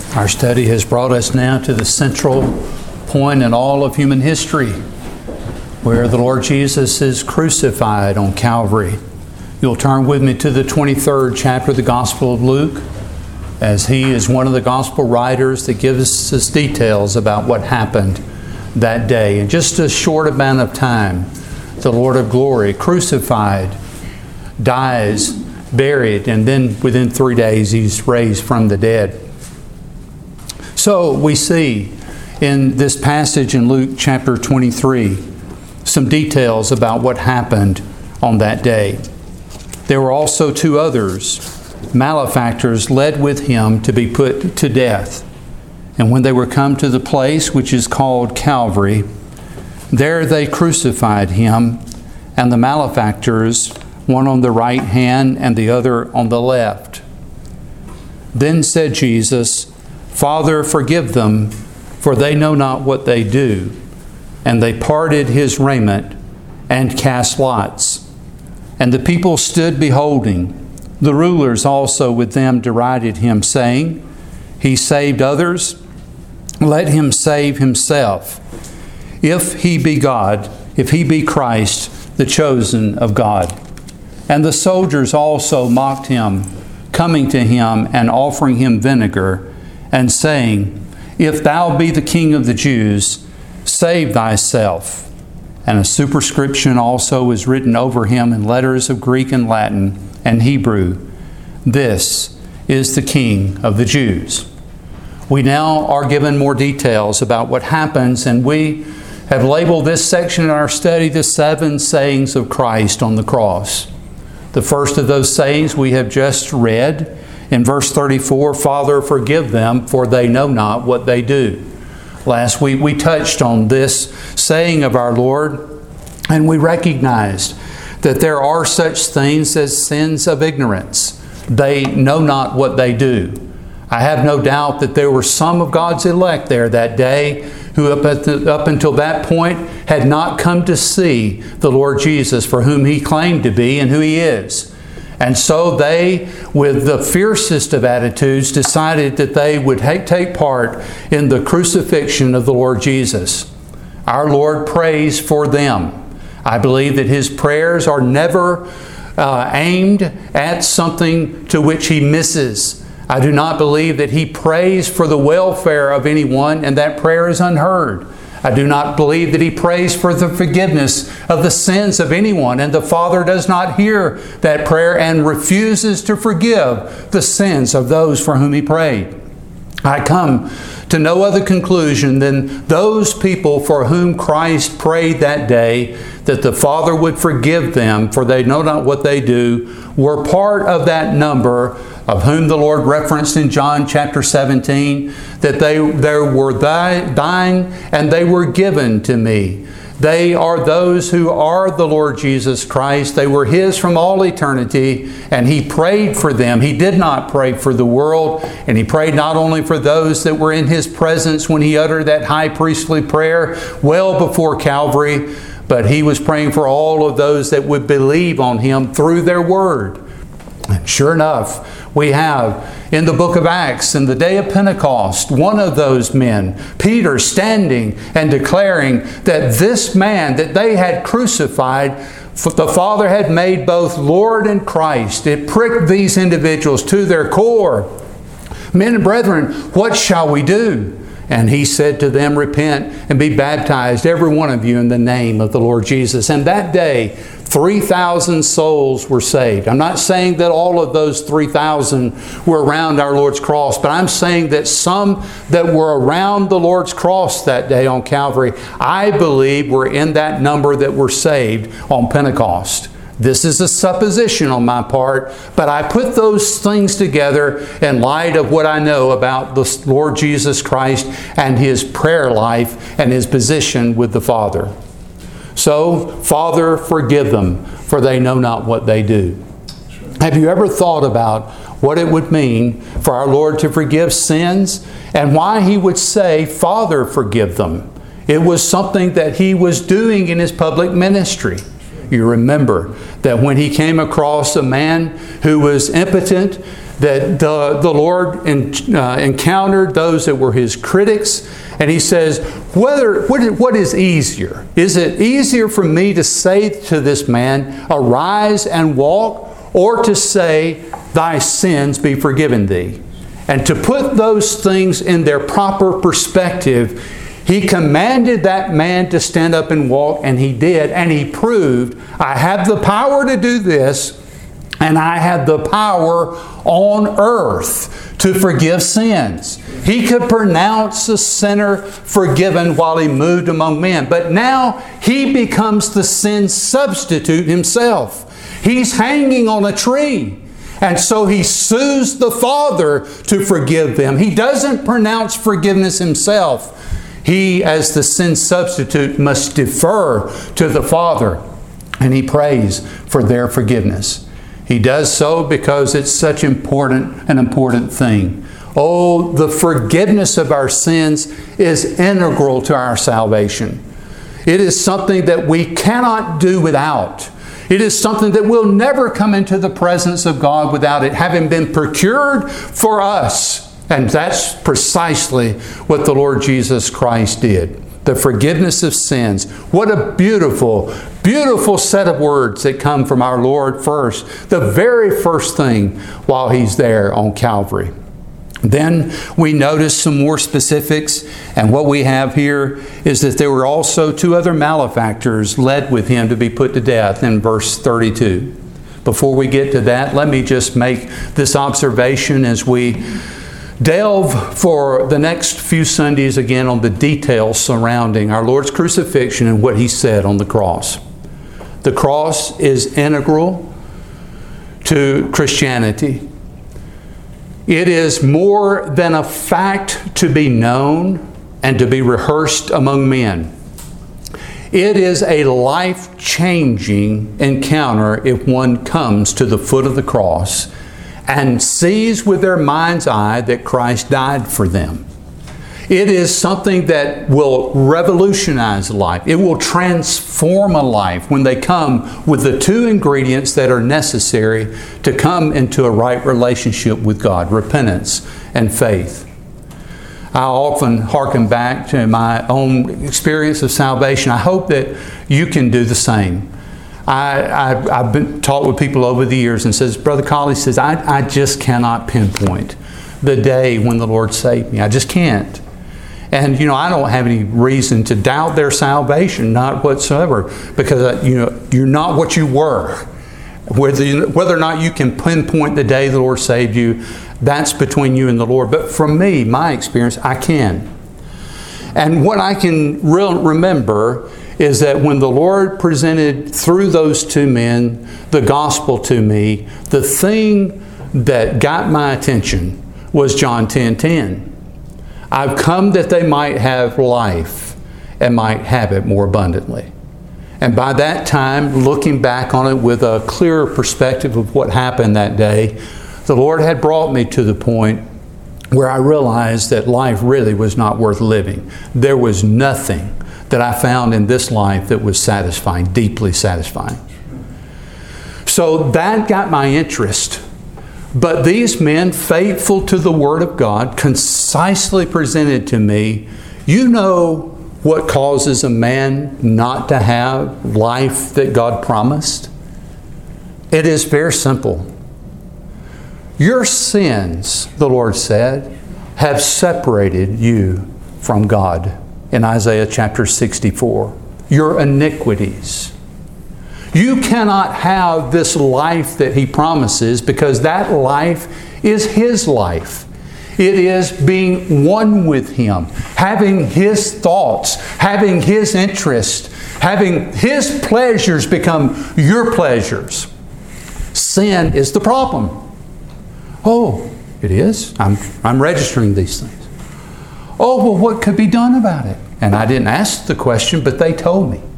Our study has brought us now to the central point in all of human history, where the Lord Jesus is crucified on Calvary. You'll turn with me to the 23rd chapter of the Gospel of Luke, as he is one of the Gospel writers that gives us details about what happened that day. In just a short amount of time, the Lord of glory, crucified, dies, buried, and then within 3 days he's raised from the dead. So we see in this passage in Luke chapter 23 some details about what happened on that day. There were also two others, malefactors, led with him to be put to death. And when they were come to the place which is called Calvary, there they crucified him, and the malefactors, one on the right hand and the other on the left. Then said Jesus, Father, forgive them, for they know not what they do. And they parted his raiment and cast lots. And the people stood beholding. The rulers also with them derided him, saying, He saved others, let him save himself. If he be God, if he be Christ, the chosen of God. And the soldiers also mocked him, coming to him and offering him vinegar, and saying, If thou be the King of the Jews, save thyself. And a superscription also is written over him in letters of Greek and Latin and Hebrew, This is the King of the Jews. We now are given more details about what happens, and we have labeled this section in our study, the 7 sayings of Christ on the cross. The first of those sayings we have just read in verse 34, Father, forgive them, for they know not what they do. Last week we touched on this saying of our Lord, and we recognized that there are such things as sins of ignorance. They know not what they do. I have no doubt that there were some of God's elect there that day who up until that point had not come to see the Lord Jesus for whom He claimed to be and who He is. And so they, with the fiercest of attitudes, decided that they would take part in the crucifixion of the Lord Jesus. Our Lord prays for them. I believe that His prayers are never aimed at something to which He misses. I do not believe that He prays for the welfare of anyone and that prayer is unheard. I do not believe that He prays for the forgiveness of the sins of anyone, and the Father does not hear that prayer and refuses to forgive the sins of those for whom He prayed. I come to no other conclusion than those people for whom Christ prayed that day, that the Father would forgive them, for they know not what they do, were part of that number of whom the Lord referenced in John chapter 17, that they were thine and they were given to me. They are those who are the Lord Jesus Christ. They were His from all eternity, and He prayed for them. He did not pray for the world, and He prayed not only for those that were in His presence when He uttered that high priestly prayer well before Calvary, but He was praying for all of those that would believe on Him through their word. And sure enough, we have in the book of Acts, in the day of Pentecost, one of those men, Peter, standing and declaring that this man that they had crucified, the Father had made both Lord and Christ. It pricked these individuals to their core. Men and brethren, what shall we do? And he said to them, Repent and be baptized, every one of you, in the name of the Lord Jesus. And that day, 3,000 souls were saved. I'm not saying that all of those 3,000 were around our Lord's cross, but I'm saying that some that were around the Lord's cross that day on Calvary, I believe were in that number that were saved on Pentecost. This is a supposition on my part, but I put those things together in light of what I know about the Lord Jesus Christ and His prayer life and His position with the Father. So, Father, forgive them, for they know not what they do. Have you ever thought about what it would mean for our Lord to forgive sins and why He would say, Father, forgive them? It was something that He was doing in His public ministry. You remember that when He came across a man who was impotent, that the Lord encountered those that were His critics, and He says, what is easier? Is it easier for me to say to this man, arise and walk, or to say, thy sins be forgiven thee? And to put those things in their proper perspective, He commanded that man to stand up and walk, and he did, and he proved, I have the power to do this, and I have the power on earth to forgive sins. He could pronounce a sinner forgiven while He moved among men. But now He becomes the sin substitute Himself. He's hanging on a tree. And so He sues the Father to forgive them. He doesn't pronounce forgiveness Himself. He, as the sin substitute, must defer to the Father. And He prays for their forgiveness. He does so because it's such an important thing. Oh, the forgiveness of our sins is integral to our salvation. It is something that we cannot do without. It is something that will never come into the presence of God without it having been procured for us. And that's precisely what the Lord Jesus Christ did. The forgiveness of sins. What a beautiful, beautiful set of words that come from our Lord first. The very first thing while He's there on Calvary. Then we notice some more specifics, and what we have here is that there were also 2 other malefactors led with Him to be put to death in verse 32. Before we get to that, let me just make this observation as we delve for the next few Sundays again on the details surrounding our Lord's crucifixion and what He said on the cross. The cross is integral to Christianity. It is more than a fact to be known and to be rehearsed among men. It is a life-changing encounter if one comes to the foot of the cross and sees with their mind's eye that Christ died for them. It is something that will revolutionize life. It will transform a life when they come with the 2 ingredients that are necessary to come into a right relationship with God: repentance and faith. I often hearken back to my own experience of salvation. I hope that you can do the same. I've been taught with people over the years and says, Brother Colley says, I just cannot pinpoint the day when the Lord saved me. I just can't. And, I don't have any reason to doubt their salvation, not whatsoever, because, you're not what you were. Whether or not you can pinpoint the day the Lord saved you, that's between you and the Lord. But from me, my experience, I can. And what I can remember is that when the Lord presented through those 2 men the gospel to me, the thing that got my attention was John 10:10. I've come that they might have life and might have it more abundantly. And by that time, looking back on it with a clearer perspective of what happened that day, the Lord had brought me to the point where I realized that life really was not worth living. There was nothing that I found in this life that was satisfying, deeply satisfying. So that got my interest. But these men, faithful to the Word of God, concisely presented to me, what causes a man not to have life that God promised? It is very simple. Your sins, the Lord said, have separated you from God in Isaiah chapter 64. Your iniquities. You cannot have this life that He promises because that life is His life. It is being one with Him, having His thoughts, having His interest, having His pleasures become your pleasures. Sin is the problem. Oh, it is? I'm registering these things. Oh, well, what could be done about it? And I didn't ask the question, but they told me.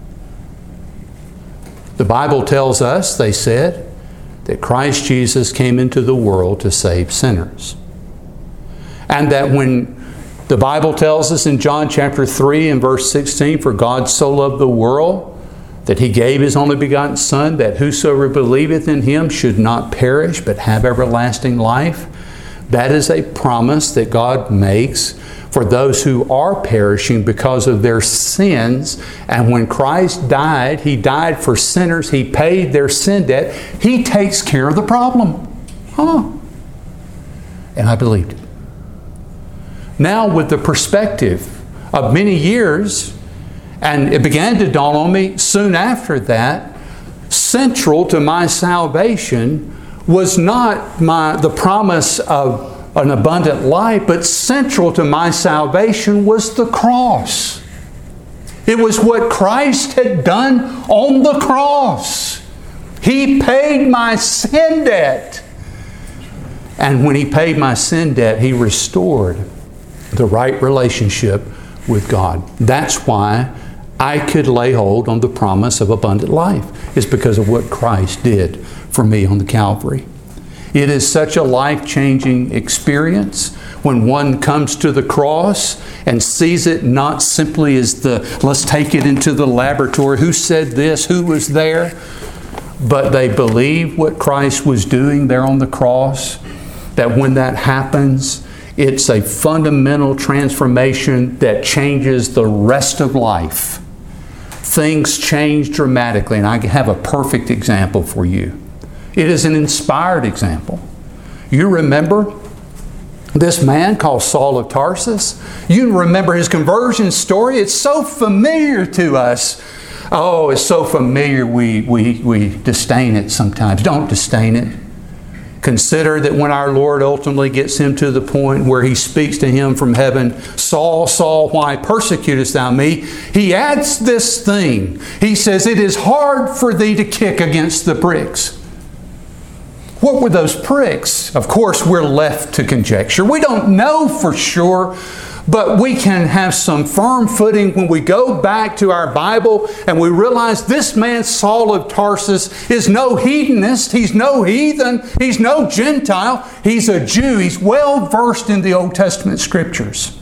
The Bible tells us, they said, that Christ Jesus came into the world to save sinners. And that when the Bible tells us in John chapter 3 and verse 16, for God so loved the world that He gave His only begotten Son, that whosoever believeth in Him should not perish, but have everlasting life. That is a promise that God makes for those who are perishing because of their sins. And when Christ died, He died for sinners. He paid their sin debt. He takes care of the problem. And I believed it. Now, with the perspective of many years, and it began to dawn on me soon after that, central to my salvation was not the promise of an abundant life, but central to my salvation was the cross. It was what Christ had done on the cross. He paid my sin debt. And when He paid my sin debt, He restored the right relationship with God. That's why I could lay hold on the promise of abundant life. It's because of what Christ did for me on the Calvary. It is such a life-changing experience when one comes to the cross and sees it not simply as let's take it into the laboratory, who said this, who was there, but they believe what Christ was doing there on the cross, that when that happens, it's a fundamental transformation that changes the rest of life. Things change dramatically, and I have a perfect example for you. It is an inspired example. You remember this man called Saul of Tarsus? You remember his conversion story? It's so familiar to us. Oh, it's so familiar we disdain it sometimes. Don't disdain it. Consider that when our Lord ultimately gets him to the point where He speaks to him from heaven, Saul, Saul, why persecutest thou me? He adds this thing. He says, it is hard for thee to kick against the pricks. What were those pricks? Of course, we're left to conjecture. We don't know for sure, but we can have some firm footing when we go back to our Bible and we realize this man, Saul of Tarsus, is no hedonist. He's no heathen. He's no Gentile. He's a Jew. He's well versed in the Old Testament Scriptures.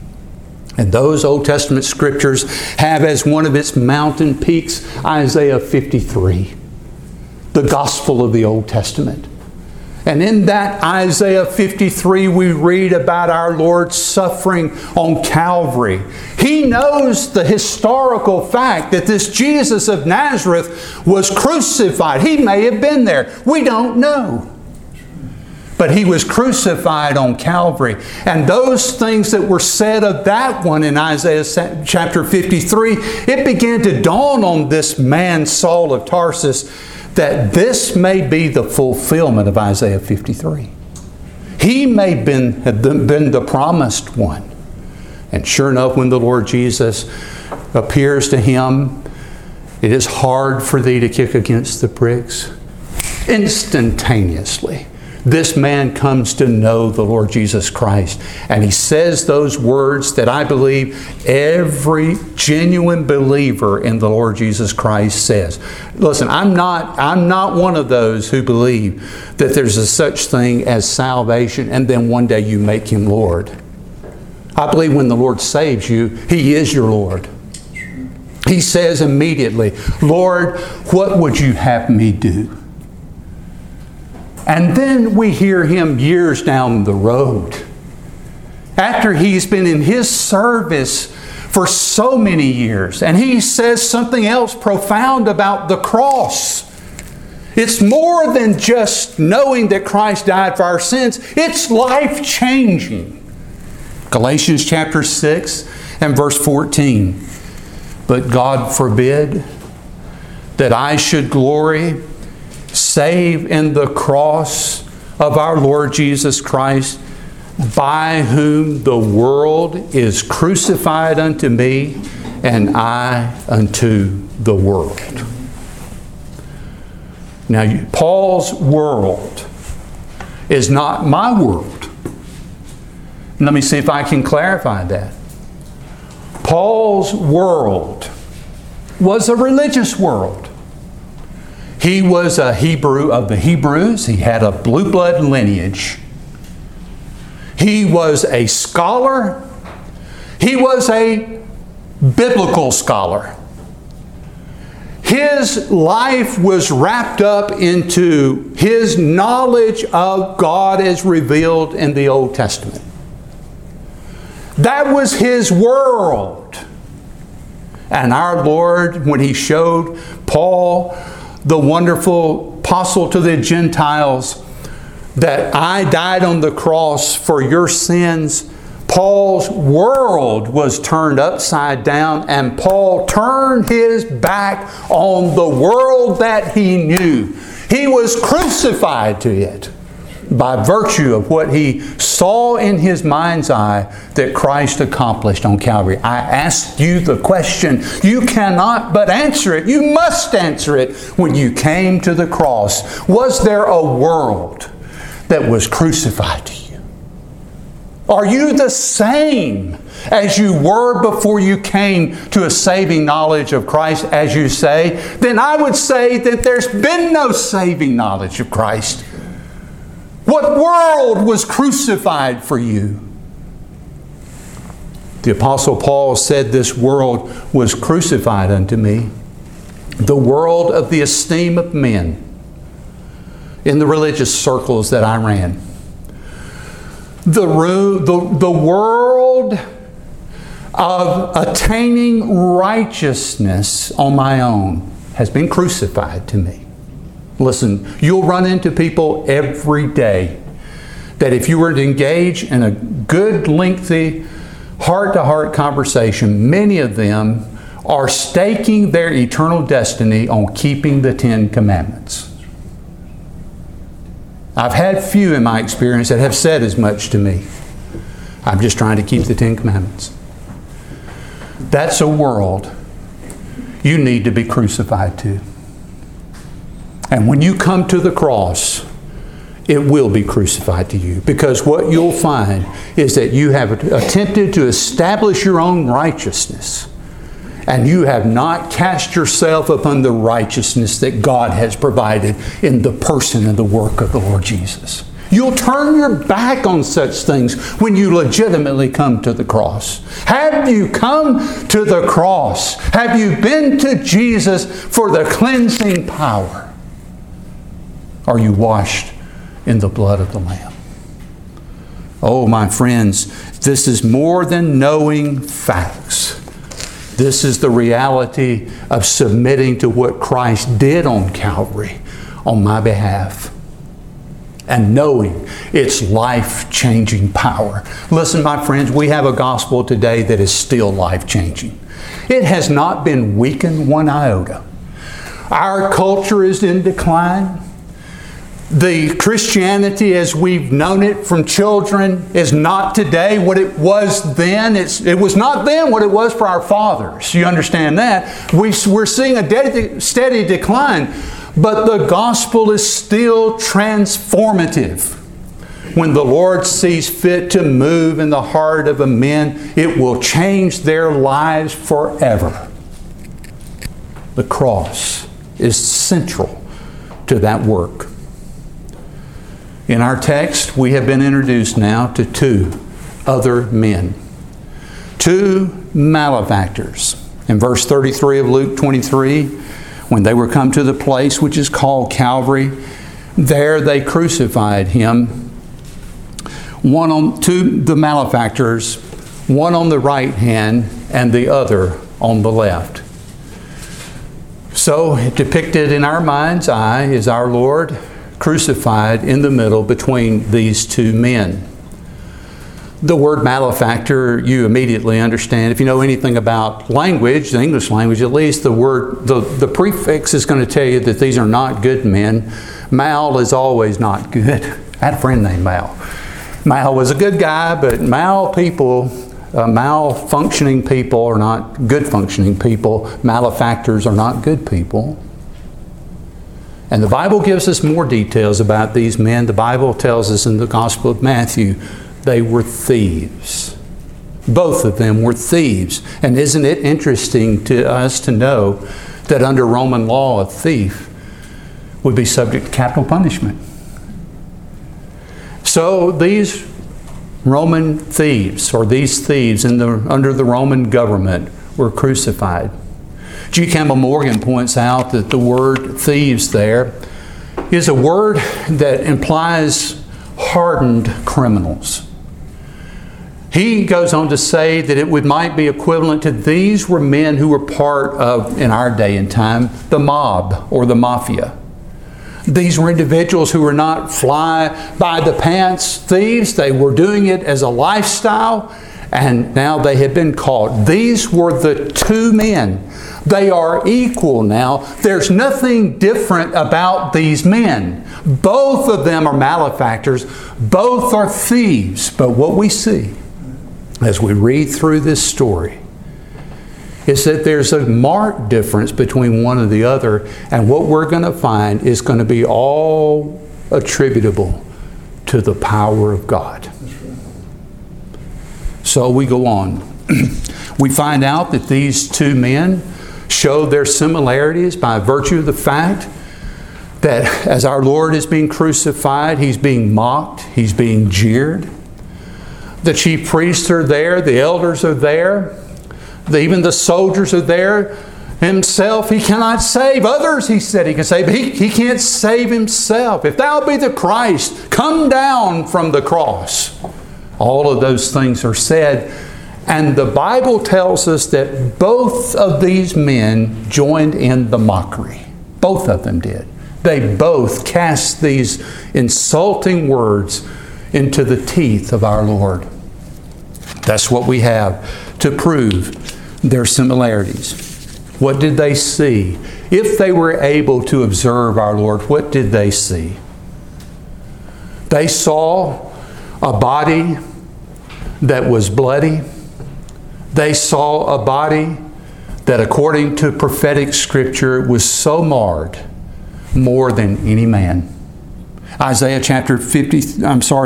And those Old Testament Scriptures have as one of its mountain peaks Isaiah 53, the gospel of the Old Testament. And in that Isaiah 53, we read about our Lord's suffering on Calvary. He knows the historical fact that this Jesus of Nazareth was crucified. He may have been there. We don't know. But He was crucified on Calvary. And those things that were said of that one in Isaiah chapter 53, it began to dawn on this man, Saul of Tarsus, that this may be the fulfillment of Isaiah 53. He may have been the promised one. And sure enough, when the Lord Jesus appears to him, it is hard for thee to kick against the pricks. Instantaneously, this man comes to know the Lord Jesus Christ. And he says those words that I believe every genuine believer in the Lord Jesus Christ says. Listen, I'm not one of those who believe that there's a such thing as salvation and then one day you make Him Lord. I believe when the Lord saves you, He is your Lord. He says immediately, Lord, what would you have me do? And then we hear Him years down the road, after He's been in His service for so many years, and He says something else profound about the cross. It's more than just knowing that Christ died for our sins. It's life-changing. Galatians chapter 6 and verse 14. But God forbid that I should glory save in the cross of our Lord Jesus Christ, by whom the world is crucified unto me, and I unto the world. Now, Paul's world is not my world. Let me see if I can clarify that. Paul's world was a religious world. He was a Hebrew of the Hebrews. He had a blue blood lineage. He was a scholar. He was a biblical scholar. His life was wrapped up into His knowledge of God as revealed in the Old Testament. That was His world. And our Lord, when He showed Paul, the wonderful apostle to the Gentiles, that I died on the cross for your sins, Paul's world was turned upside down, and Paul turned his back on the world that he knew. He was crucified to it by virtue of what he saw in his mind's eye that Christ accomplished on Calvary. I asked you the question. You cannot but answer it. You must answer it when you came to the cross. Was there a world that was crucified to you? Are you the same as you were before you came to a saving knowledge of Christ, as you say? Then I would say that there's been no saving knowledge of Christ. What world was crucified for you? The Apostle Paul said this world was crucified unto me. The world of the esteem of men in the religious circles that I ran. The world of attaining righteousness on my own has been crucified to me. Listen, you'll run into people every day that if you were to engage in a good, lengthy, heart-to-heart conversation, many of them are staking their eternal destiny on keeping the Ten Commandments. I've had few in my experience that have said as much to me. I'm just trying to keep the Ten Commandments. That's a world you need to be crucified to. And when you come to the cross, it will be crucified to you. Because what you'll find is that you have attempted to establish your own righteousness. And you have not cast yourself upon the righteousness that God has provided in the person and the work of the Lord Jesus. You'll turn your back on such things when you legitimately come to the cross. Have you come to the cross? Have you been to Jesus for the cleansing power? Are you washed in the blood of the Lamb? Oh, my friends, this is more than knowing facts. This is the reality of submitting to what Christ did on Calvary on my behalf and knowing its life-changing power. Listen, my friends, we have a gospel today that is still life-changing. It has not been weakened one iota. Our culture is in decline. The Christianity as we've known it from children is not today what it was then. It was not then what it was for our fathers. You understand that? We're seeing a steady decline, but the gospel is still transformative. When the Lord sees fit to move in the heart of a man, it will change their lives forever. The cross is central to that work. In our text, we have been introduced now to two other men. Two malefactors. In verse 33 of Luke 23, when they were come to the place which is called Calvary, there they crucified Him. Two the malefactors, one on the right hand and the other on the left. So, depicted in our mind's eye is our Lord crucified in the middle between these two men. The word malefactor, you immediately understand. If you know anything about language, the English language at least, the prefix is going to tell you that these are not good men. Mal is always not good. I had a friend named Mal. Mal was a good guy, but malfunctioning people are not good functioning people. Malefactors are not good people. And the Bible gives us more details about these men. The Bible tells us in the Gospel of Matthew, they were thieves. Both of them were thieves. And isn't it interesting to us to know that under Roman law, a thief would be subject to capital punishment? So these Roman thieves, or these thieves under the Roman government, were crucified. G. Campbell Morgan points out that the word thieves there is a word that implies hardened criminals. He goes on to say that it might be equivalent to these were men who were part of, in our day and time, the mob or the mafia. These were individuals who were not fly-by-the-pants thieves. They were doing it as a lifestyle, and now they had been caught. These were the two men. They are equal now. There's nothing different about these men. Both of them are malefactors. Both are thieves. But what we see as we read through this story is that there's a marked difference between one and the other, and what we're going to find is going to be all attributable to the power of God. So we go on. We find out that these two men show their similarities by virtue of the fact that as our Lord is being crucified, He's being mocked, He's being jeered. The chief priests are there, the elders are there, even the soldiers are there. Himself He cannot save. Others He said He can save, but he can't save Himself. If Thou be the Christ, come down from the cross. All of those things are said. And the Bible tells us that both of these men joined in the mockery. Both of them did. They both cast these insulting words into the teeth of our Lord. That's what we have to prove their similarities. What did they see? If they were able to observe our Lord, what did they see? They saw a body that was bloody. They saw a body that, according to prophetic scripture, was so marred more than any man. Isaiah chapter 52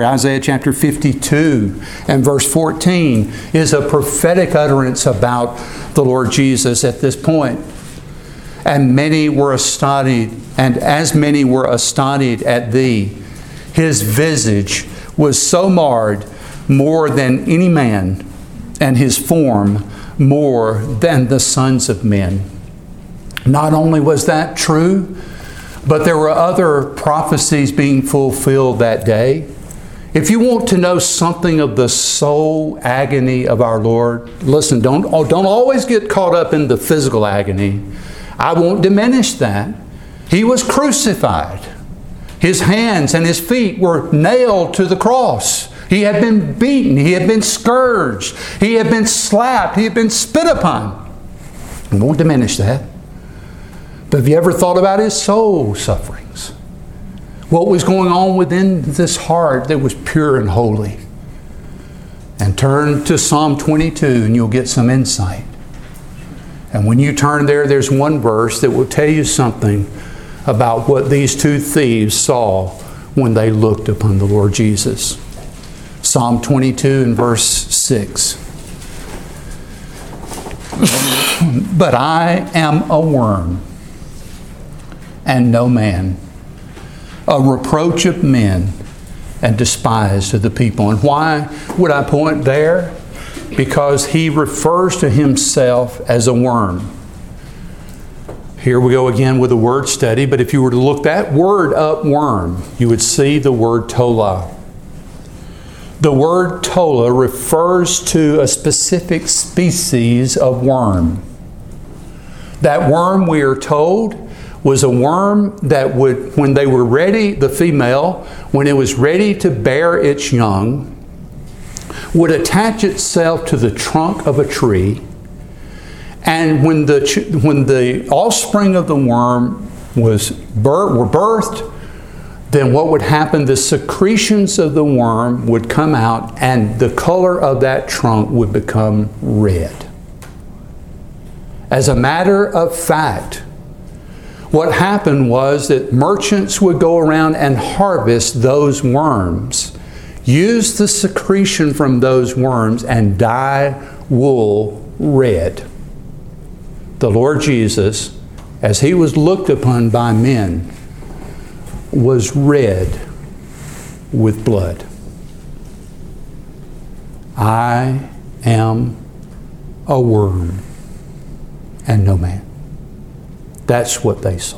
and verse 14 is a prophetic utterance about the Lord Jesus at this point. And many were astonished, and as many were astonished at thee, His visage was so marred more than any man, and His form more than the sons of men. Not only was that true, but there were other prophecies being fulfilled that day. If you want to know something of the soul agony of our Lord, listen, don't always get caught up in the physical agony. I won't diminish that. He was crucified. His hands and His feet were nailed to the cross. He had been beaten. He had been scourged. He had been slapped. He had been spit upon. I won't diminish that. But have you ever thought about His soul sufferings? What was going on within this heart that was pure and holy? And turn to Psalm 22 and you'll get some insight. And when you turn there, there's one verse that will tell you something about what these two thieves saw when they looked upon the Lord Jesus. Psalm 22 and verse 6. But I am a worm and no man, a reproach of men and despised of the people. And why would I point there? Because he refers to himself as a worm. Here we go again with a word study, but if you were to look that word up, worm, you would see the word tola. The word tola refers to a specific species of worm. That worm, we are told, was a worm that would, when they were ready, the female, when it was ready to bear its young, would attach itself to the trunk of a tree. And when the offspring of the worm were birthed, then what would happen? The secretions of the worm would come out and the color of that trunk would become red. As a matter of fact, what happened was that merchants would go around and harvest those worms, use the secretion from those worms, and dye wool red. The Lord Jesus, as He was looked upon by men, was red with blood. I am a worm and no man. That's what they saw.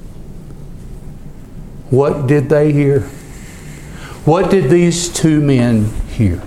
What did they hear? What did these two men hear?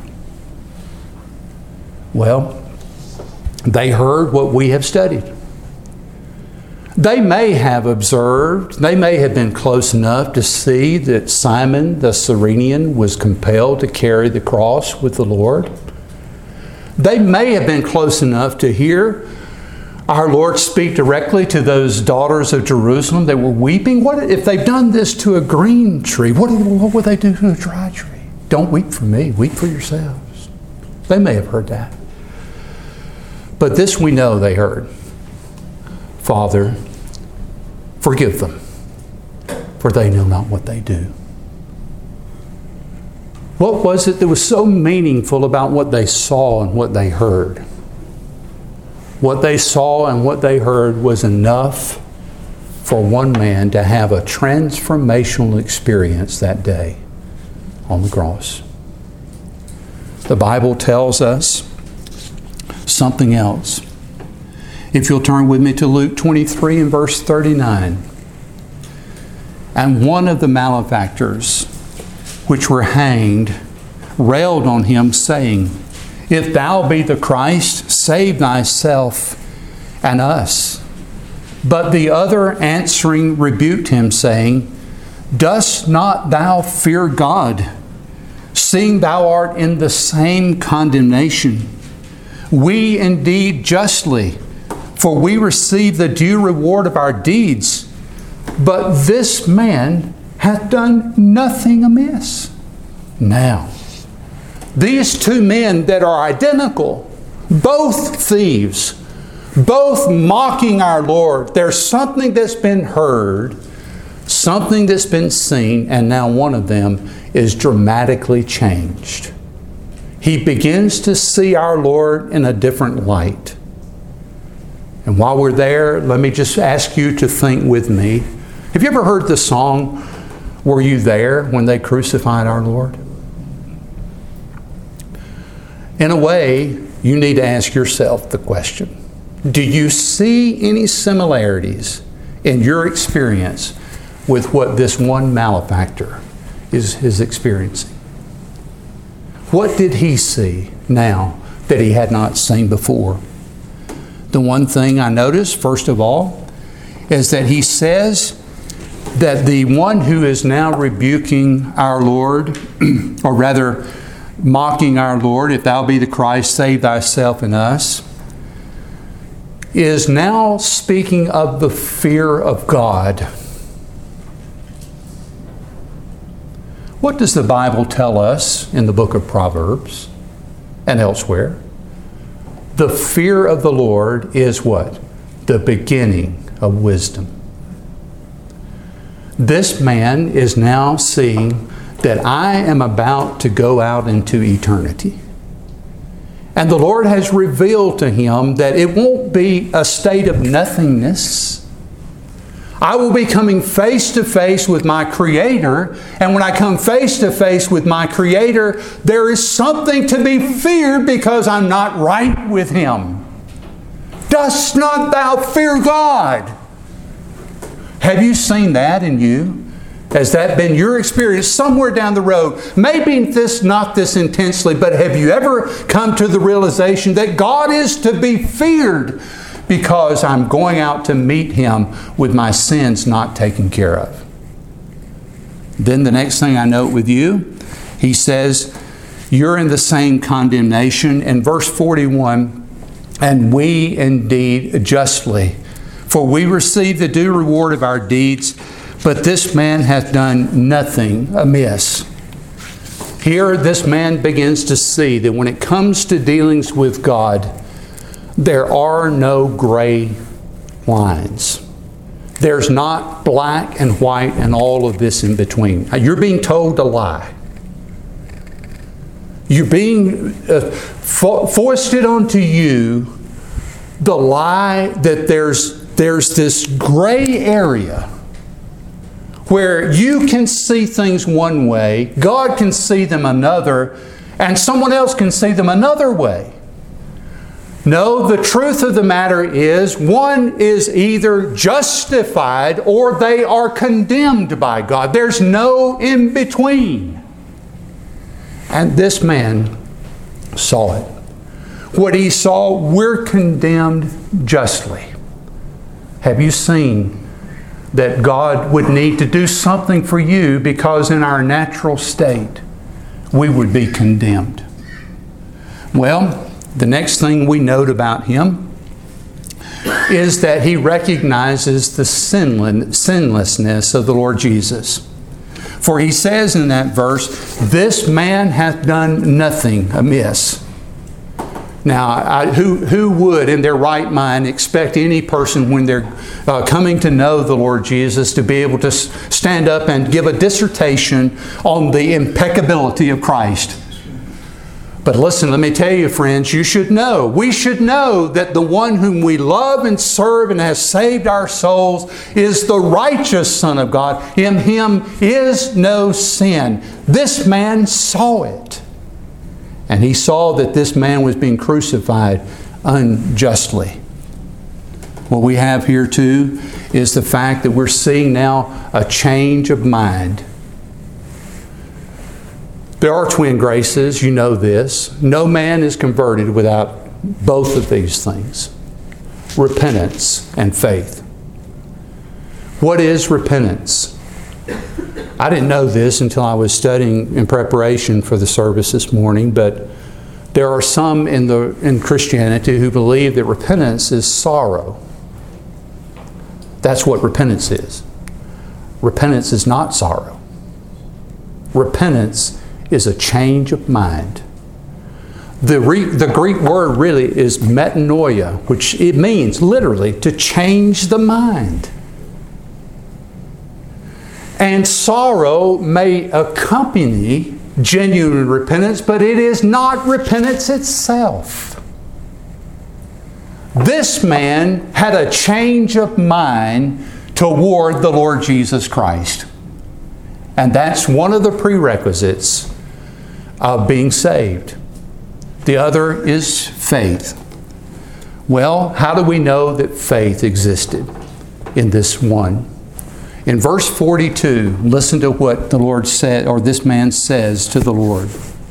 Well, they heard what we have studied. They may have observed, they may have been close enough to see that Simon the Cyrenian was compelled to carry the cross with the Lord. They may have been close enough to hear our Lord speak directly to those daughters of Jerusalem. They were weeping. What if they've done this to a green tree? What would they do to a dry tree? Don't weep for me. Weep for yourselves. They may have heard that. But this we know they heard. Father, forgive them, for they know not what they do. What was it that was so meaningful about what they saw and what they heard? What they saw and what they heard was enough for one man to have a transformational experience that day on the cross. The Bible tells us something else. If you'll turn with me to Luke 23 and verse 39. And one of the malefactors which were hanged railed on him, saying, If thou be the Christ, save thyself and us. But the other answering rebuked him, saying, Dost not thou fear God, seeing thou art in the same condemnation? We indeed justly, for we receive the due reward of our deeds. But this man hath done nothing amiss. Now, these two men that are identical, both thieves, both mocking our Lord, there's something that's been heard, something that's been seen, and now one of them is dramatically changed. He begins to see our Lord in a different light. And while we're there, let me just ask you to think with me. Have you ever heard the song, Were You There When They Crucified Our Lord? In a way, you need to ask yourself the question, do you see any similarities in your experience with what this one malefactor is experiencing? What did he see now that he had not seen before? The one thing I noticed, first of all, is that he says that the one who is now rebuking our Lord, or rather mocking our Lord, if thou be the Christ, save thyself and us, is now speaking of the fear of God. What does the Bible tell us in the book of Proverbs and elsewhere? The fear of the Lord is what? The beginning of wisdom. This man is now seeing that I am about to go out into eternity. And the Lord has revealed to him that it won't be a state of nothingness. I will be coming face to face with my Creator, and when I come face to face with my Creator, there is something to be feared because I'm not right with Him. Dost not thou fear God? Have you seen that in you? Has that been your experience somewhere down the road? Maybe not this intensely, but have you ever come to the realization that God is to be feared because I'm going out to meet Him with my sins not taken care of? Then the next thing I note with you, he says, you're in the same condemnation. In verse 41, and we indeed justly, for we receive the due reward of our deeds, but this man hath done nothing amiss. Here this man begins to see that when it comes to dealings with God, there are no gray lines. There's not black and white and all of this in between. You're being told a lie. You're being foisted onto you the lie that there's this gray area where you can see things one way, God can see them another, and someone else can see them another way. No, the truth of the matter is one is either justified or they are condemned by God. There's no in between. And this man saw it. What he saw, we're condemned justly. Have you seen that God would need to do something for you because in our natural state we would be condemned? Well, the next thing we note about him is that he recognizes the sinlessness of the Lord Jesus. For he says in that verse, "This man hath done nothing amiss." Now, who would in their right mind expect any person when they're coming to know the Lord Jesus to be able to stand up and give a dissertation on the impeccability of Christ? But listen, let me tell you, friends, you should know. We should know that the one whom we love and serve and has saved our souls is the righteous Son of God. In Him is no sin. This man saw it. And he saw that this man was being crucified unjustly. What we have here too is the fact that we're seeing now a change of mind. There are twin graces, you know this. No man is converted without both of these things: repentance and faith. What is repentance? I didn't know this until I was studying in preparation for the service this morning, but there are some in Christianity who believe that repentance is sorrow. That's what repentance is. Repentance is not sorrow. Repentance is a change of mind. The Greek word really is metanoia, which it means literally to change the mind. And sorrow may accompany genuine repentance, but it is not repentance itself. This man had a change of mind toward the Lord Jesus Christ. And that's one of the prerequisites of being saved. The other is faith. Well, how do we know that faith existed in this one? In verse 42, listen to what the Lord said, or this man says to the Lord.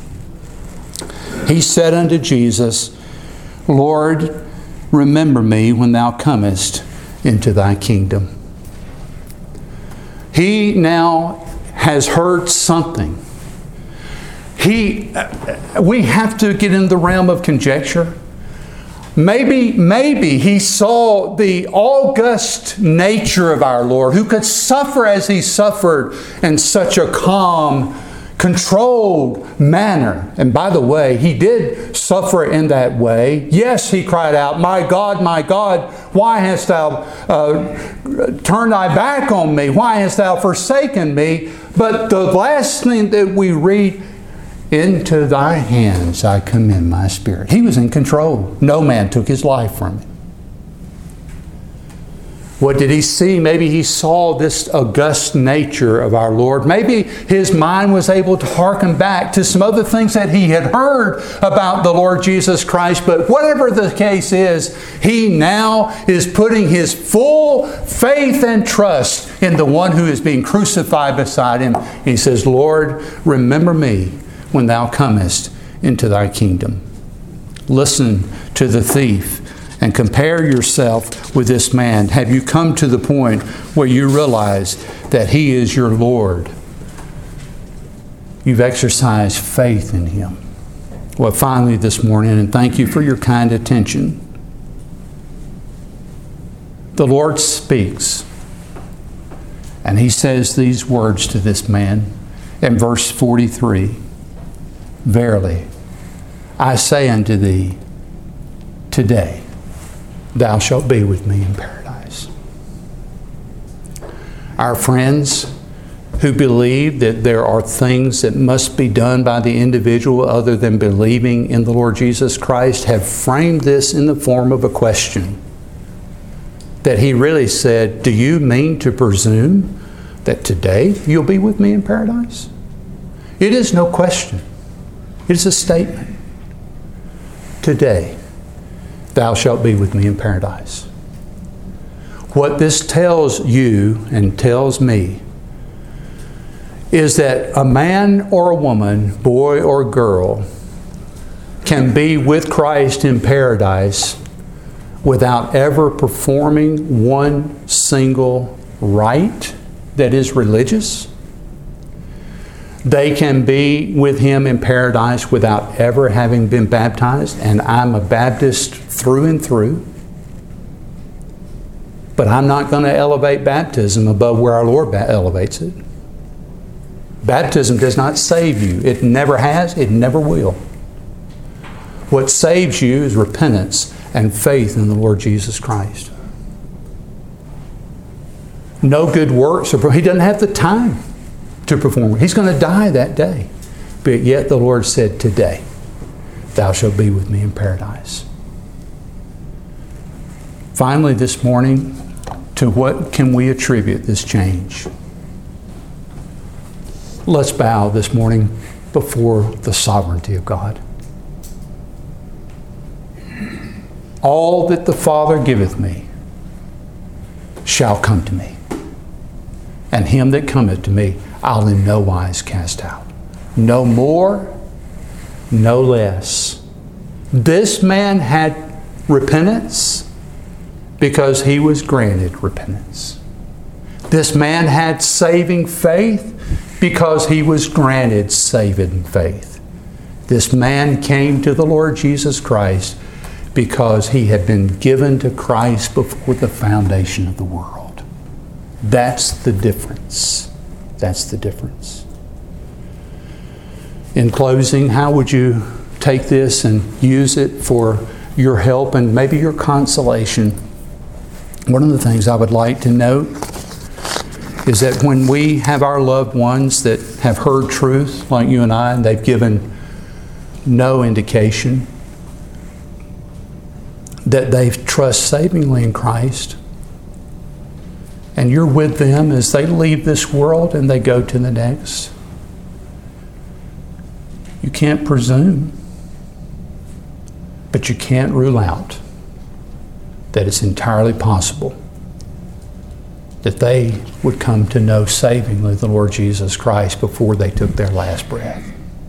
He said unto Jesus, "Lord, remember me when thou comest into thy kingdom." He now has heard something. We have to get in the realm of conjecture. Maybe he saw the august nature of our Lord, who could suffer as He suffered in such a calm, controlled manner. And by the way, He did suffer in that way. Yes, He cried out, my God, why hast Thou turned Thy back on me? Why hast Thou forsaken me?" But the last thing that we read, "Into Thy hands I commend my spirit." He was in control. No man took His life from Him. What did He see? Maybe He saw this august nature of our Lord. Maybe His mind was able to hearken back to some other things that He had heard about the Lord Jesus Christ. But whatever the case is, He now is putting His full faith and trust in the one who is being crucified beside Him. He says, "Lord, remember me when thou comest into thy kingdom." Listen to the thief and compare yourself with this man. Have you come to the point where you realize that He is your Lord? You've exercised faith in Him. Well, finally this morning, and thank you for your kind attention, the Lord speaks, and He says these words to this man in verse 43. "Verily, I say unto thee, today thou shalt be with me in paradise." Our friends who believe that there are things that must be done by the individual other than believing in the Lord Jesus Christ have framed this in the form of a question. That He really said, "Do you mean to presume that today you'll be with me in paradise?" It is no question. It is a statement. Today, thou shalt be with me in paradise. What this tells you and tells me is that a man or a woman, boy or girl, can be with Christ in paradise without ever performing one single rite that is religious. They can be with Him in paradise without ever having been baptized, and I'm a Baptist through and through. But I'm not going to elevate baptism above where our Lord elevates it. Baptism does not save you. It never has, it never will. What saves you is repentance and faith in the Lord Jesus Christ. No good works. He doesn't have the time to perform. He's going to die that day. But yet the Lord said, today, thou shalt be with me in paradise. Finally, this morning, to what can we attribute this change? Let's bow this morning before the sovereignty of God. All that the Father giveth me shall come to me, and him that cometh to me I'll in no wise cast out. No more, no less. This man had repentance because he was granted repentance. This man had saving faith because he was granted saving faith. This man came to the Lord Jesus Christ because he had been given to Christ before the foundation of the world. That's the difference. That's the difference. In closing, how would you take this and use it for your help and maybe your consolation? One of the things I would like to note is that when we have our loved ones that have heard truth, like you and I, and they've given no indication that they trust savingly in Christ, and you're with them as they leave this world and they go to the next, you can't presume, but you can't rule out that it's entirely possible that they would come to know savingly the Lord Jesus Christ before they took their last breath.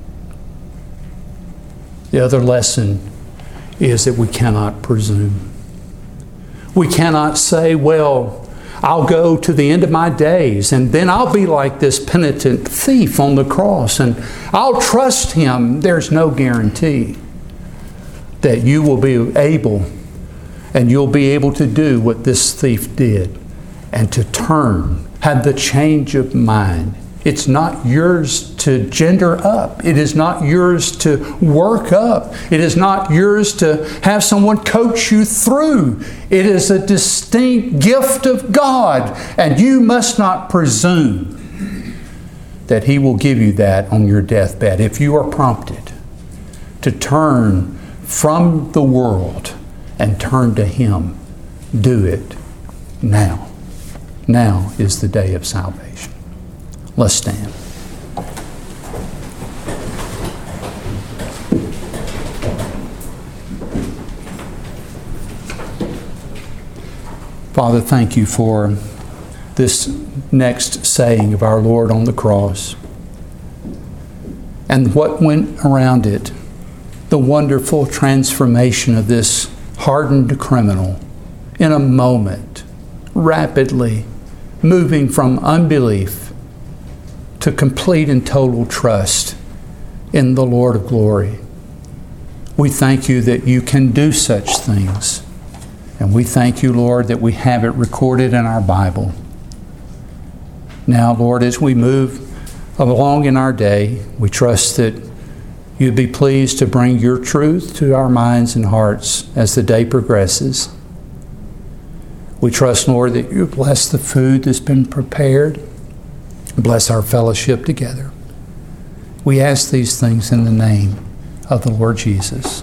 The other lesson is that we cannot presume. We cannot say, well, I'll go to the end of my days and then I'll be like this penitent thief on the cross and I'll trust Him. There's no guarantee that you will be able and you'll be able to do what this thief did and to turn, have the change of mind. It's not yours to gender up. It is not yours to work up. It is not yours to have someone coach you through. It is a distinct gift of God, and you must not presume that He will give you that on your deathbed. If you are prompted to turn from the world and turn to Him, do it now. Now is the day of salvation. Let's stand. Father, thank you for this next saying of our Lord on the cross and what went around it, the wonderful transformation of this hardened criminal in a moment, rapidly moving from unbelief to complete and total trust in the Lord of glory. We thank you that you can do such things. And we thank you, Lord, that we have it recorded in our Bible. Now, Lord, as we move along in our day, we trust that you'd be pleased to bring your truth to our minds and hearts as the day progresses. We trust, Lord, that you bless the food that's been prepared. Bless our fellowship together. We ask these things in the name of the Lord Jesus.